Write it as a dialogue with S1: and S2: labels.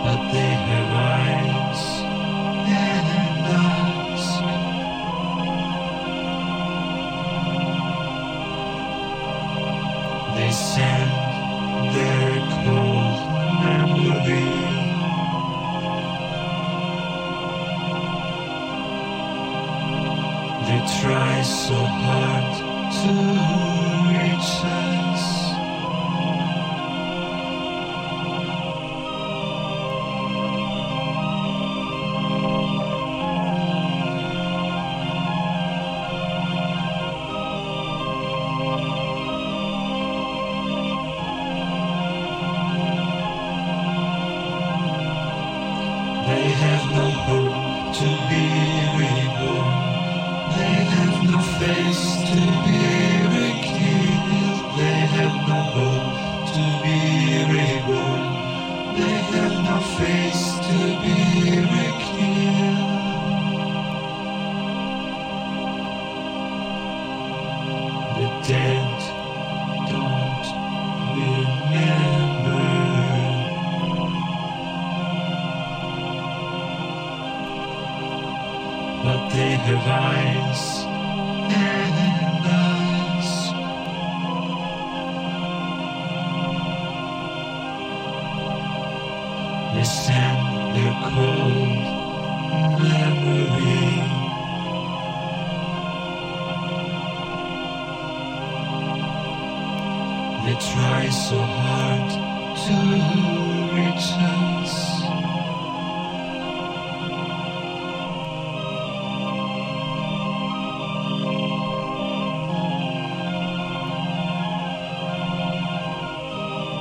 S1: but they have eyes and eyes. They send their cold memory. They try so hard to reach us. They have no hope to be reborn. They have no face to be rekindled. They have no hope to be reborn. They have no face to be rekindled. The dead don't remember. But they have eyes and eyes. They send their cold memory. They try so hard to reach us.